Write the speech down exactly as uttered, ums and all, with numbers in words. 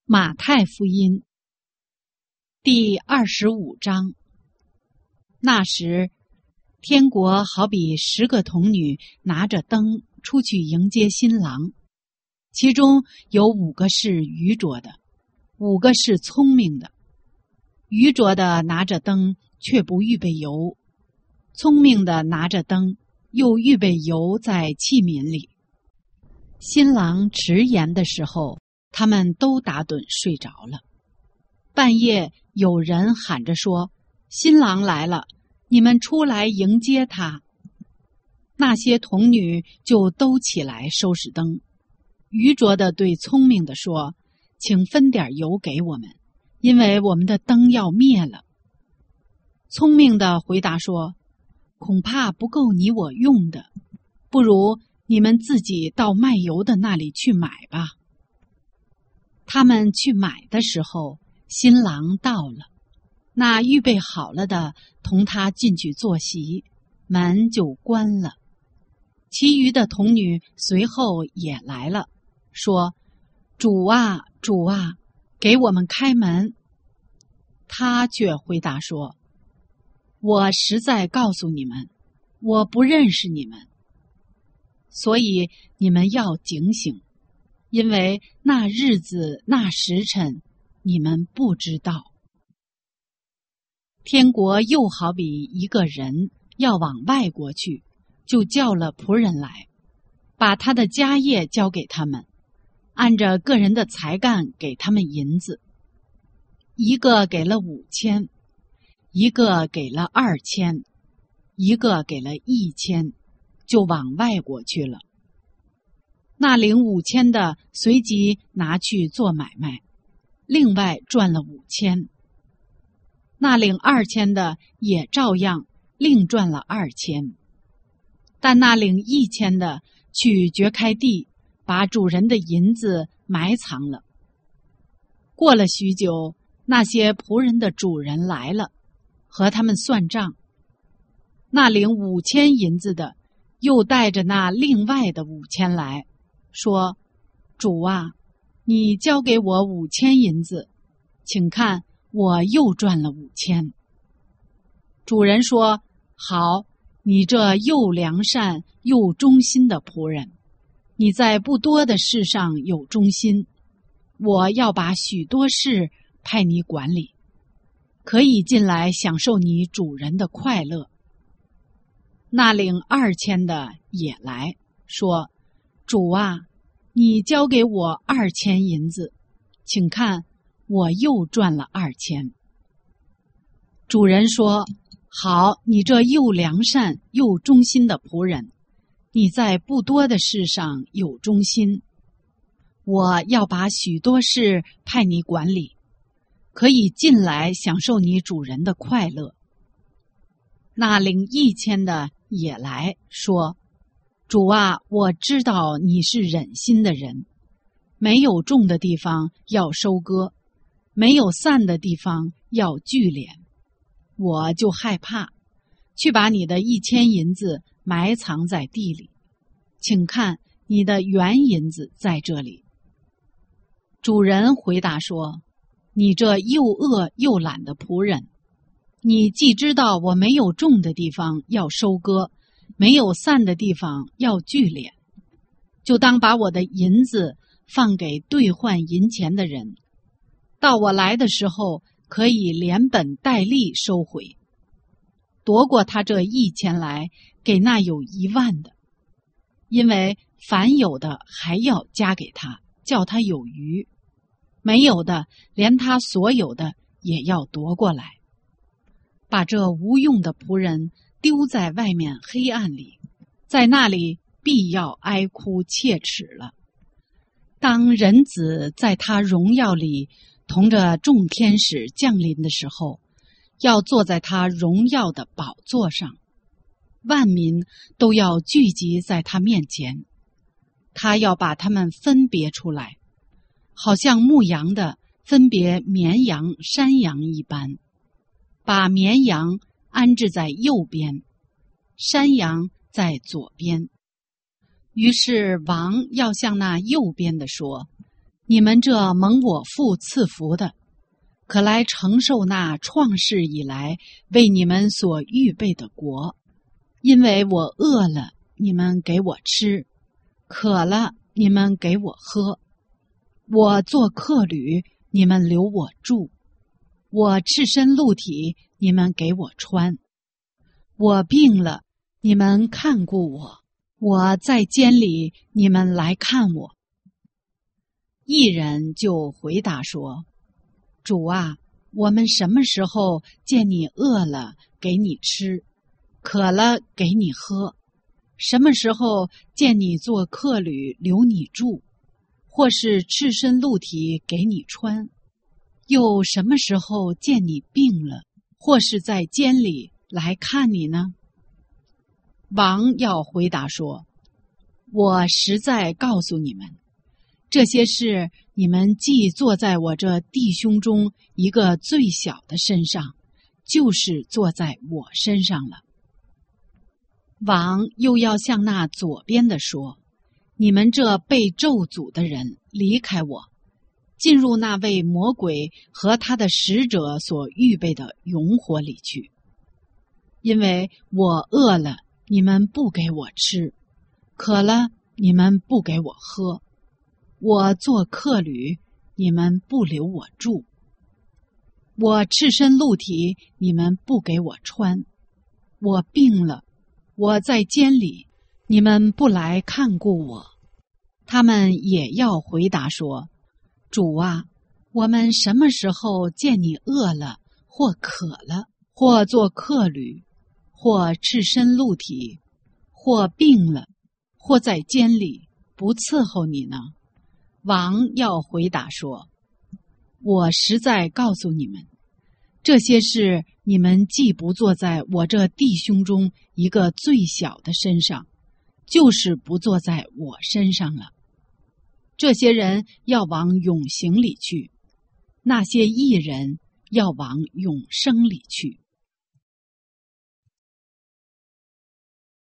马太福音第二十五章。那时，天国好比十个童女拿着灯出去迎接新郎，其中有五个是愚拙的，五个是聪明的。愚拙的拿着灯却不预备油，聪明的拿着灯又预备油在器皿里。新郎迟延的时候，他们都打盹睡着了。半夜有人喊着说：“新郎来了，你们出来迎接他。”那些童女就都起来收拾灯。愚拙的对聪明的说：“请分点油给我们，因为我们的灯要灭了。”聪明的回答说：“恐怕不够你我用的，不如你们自己到卖油的那里去买吧。”他们去买的时候，新郎到了，那预备好了的同他进去坐席，门就关了。其余的童女随后也来了，说：“主啊，主啊，给我们开门。”他却回答说：“我实在告诉你们，我不认识你们，所以你们要警醒。因为那日子那时辰你们不知道。天国又好比一个人要往外国去，就叫了仆人来，把他的家业交给他们，按着个人的才干给他们银子，一个给了五千，一个给了二千，一个给了一千，就往外国去了。那领五千的随即拿去做买卖，另外赚了五千。那领二千的也照样另赚了二千。但那领一千的去掘开地，把主人的银子埋藏了。过了许久，那些仆人的主人来了，和他们算账。那领五千银子的又带着那另外的五千来，说：“主啊，你交给我五千银子，请看我又赚了五千。”主人说：“好，你这又良善又忠心的仆人，你在不多的事上有忠心，我要把许多事派你管理，可以进来享受你主人的快乐。”那领二千的也来说：“主啊，你交给我二千银子，请看我又赚了二千。”主人说：“好，你这又良善又忠心的仆人，你在不多的事上有忠心，我要把许多事派你管理，可以进来享受你主人的快乐。”那领一千的也来说：“主啊，我知道你是忍心的人，没有种的地方要收割，没有散的地方要聚敛。我就害怕，去把你的一千银子埋藏在地里，请看你的原银子在这里。”主人回答说：“你这又恶又懒的仆人，你既知道我没有种的地方要收割，没有散的地方要聚敛，就当把我的银子放给兑换银钱的人，到我来的时候可以连本带利收回，夺过他这一千来，给那有一万的，因为凡有的还要加给他，叫他有余；没有的，连他所有的也要夺过来。把这无用的仆人丢在外面黑暗里，在那里必要哀哭切齿了。当人子在他荣耀里同着众天使降临的时候，要坐在他荣耀的宝座上，万民都要聚集在他面前。他要把他们分别出来，好像牧羊的分别绵羊山羊一般，把绵羊安置在右边，山羊在左边。于是王要向那右边的说：“ 你们这蒙我父赐福的，可来承受那创世以来为你们所预备的国。因为我饿了，你们给我吃；渴了，你们给我喝；我做客旅，你们留我住；我赤身露体，你们给我穿；我病了，你们看顾我；我在监里，你们来看我。一人就回答说：主啊，我们什么时候见你饿了，给你吃；渴了，给你喝？什么时候见你做客旅，留你住，或是赤身露体，给你穿？又什么时候见你病了，或是在监里来看你呢？王要回答说：我实在告诉你们，这些事你们既坐在我这弟兄中一个最小的身上，就是坐在我身上了。王又要向那左边的说：你们这被咒诅的人，离开我，进入那位魔鬼和他的使者所预备的永火里去。因为我饿了，你们不给我吃；渴了，你们不给我喝；我做客旅，你们不留我住；我赤身露体，你们不给我穿；我病了，我在监里，你们不来看顾我。他们也要回答说：主啊，我们什么时候见你饿了，或渴了，或做客旅，或赤身露体，或病了，或在监里，不伺候你呢？王要回答说：我实在告诉你们，这些事你们既不坐在我这弟兄中一个最小的身上，就是不坐在我身上了。这些人要往永刑里去，那些义人要往永生里去。